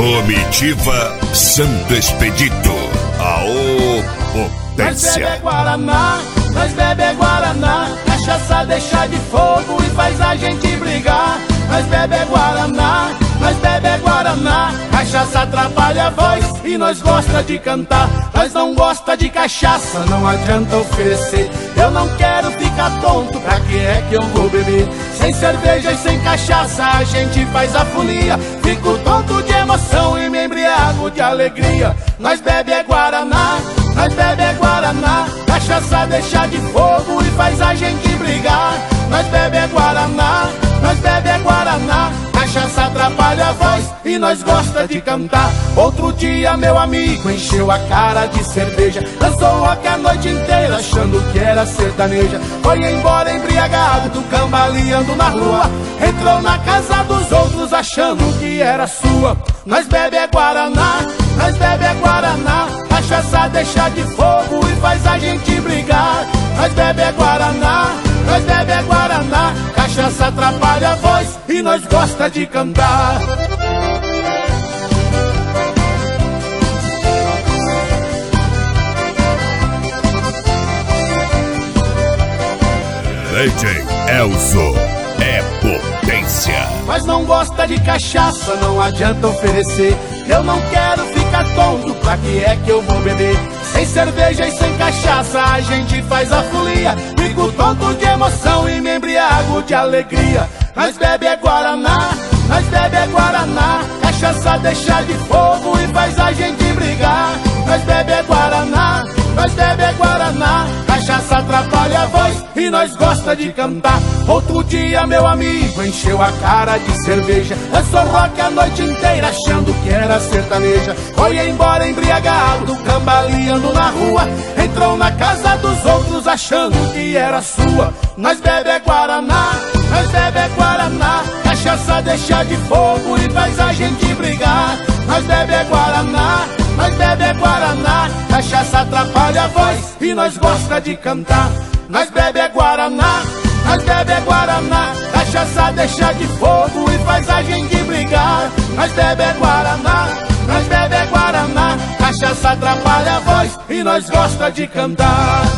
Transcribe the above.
Comitiva Santo Expedito, a potência. Nós bebe Guaraná, nós bebe Guaraná. Cachaça deixa de fogo e faz a gente brigar. Nós bebe Guaraná, nós bebe Guaraná. Cachaça atrapalha a voz e nós gosta de cantar. Nós não gosta de cachaça, não adianta oferecer. Eu não quero ficar tonto, pra que é que eu vou beber? Sem cerveja e sem cachaça a gente faz a folia. Fico tonto de emoção e me embriago de alegria. Nós bebe Guaraná, nós bebe Guaraná. Cachaça deixa de fogo e faz a gente brigar. Nós bebe Guaraná, nós bebe Guaraná. Cachaça atrapalha a voz e nós gosta de cantar. Outro dia meu amigo encheu a cara de cerveja, dançou rock a noite inteira achando que era sertaneja. Foi embora embriagado, cambaleando na rua. Entrou na casa dos outros achando que era sua. Nós bebe Guaraná, nós bebe Guaraná. Cachaça deixa de fogo e faz a gente brigar. Nós bebe Guaraná, nós bebe Guaraná. Cachaça atrapalha a voz e nós gosta de cantar. DJ Elzo é potência. Mas não gosta de cachaça, não adianta oferecer. Eu não quero ficar tonto, pra que é que eu vou beber? Sem cerveja e sem cachaça a gente faz a folia. Fico tonto de emoção e me embriago de alegria. Nós bebe Guaraná, nós bebe Guaraná. Cachaça deixa de fogo e faz a gente brigar. Nós bebe Guaraná, nós bebe Guaraná. Cachaça atrapalha a voz e nós gosta de cantar. Outro dia meu amigo encheu a cara de cerveja, dançou rock a noite inteira achando que era sertaneja. Foi embora embriagado, cambaleando na rua. Entrou na casa dos outros achando que era sua. Nós bebe Guaraná, nós bebe Guaraná. Cachaça deixa de fogo e faz a gente brigar. Nós bebe Guaraná, nós bebe Guaraná. Cachaça atrapalha a voz e nós gosta de cantar. Nós bebe Guaraná, nós bebe Guaraná. Cachaça deixa de fogo e faz a gente brigar. Nós bebe Guaraná, nós bebe Guaraná. Cachaça atrapalha a voz e nós gosta de cantar.